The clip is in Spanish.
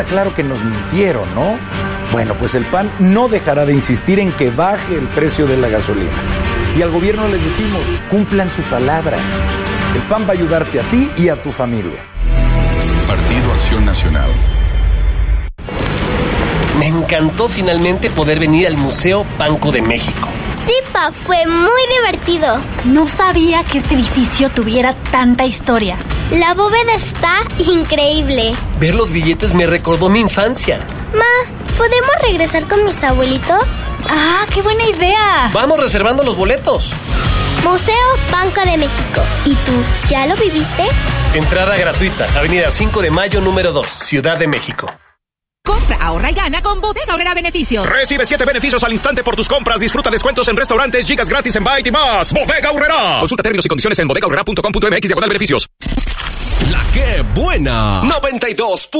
Claro que nos mintieron, ¿no? Bueno, pues el PAN no dejará de insistir en que baje el precio de la gasolina. Y al gobierno les decimos, cumplan su palabra. El PAN va a ayudarte a ti y a tu familia. Partido Acción Nacional. Me encantó finalmente poder venir al Museo Banco de México. Sí, Pa, fue muy divertido. No sabía que este edificio tuviera tanta historia. La bóveda está increíble. Ver los billetes me recordó mi infancia. Ma, ¿podemos regresar con mis abuelitos? ¡Ah, qué buena idea! Vamos reservando los boletos. Museo Banco de México. ¿Y tú, ya lo viviste? Entrada gratuita, Avenida 5 de Mayo, número 2, Ciudad de México. Compra, ahorra y gana con Bodega Aurrera Beneficios. Recibe 7 beneficios al instante por tus compras. Disfruta descuentos en restaurantes, gigas gratis en Byte y más. Bodega Aurrera. Consulta términos y condiciones en bodegaurrera.com.mx/beneficios. La que buena 92.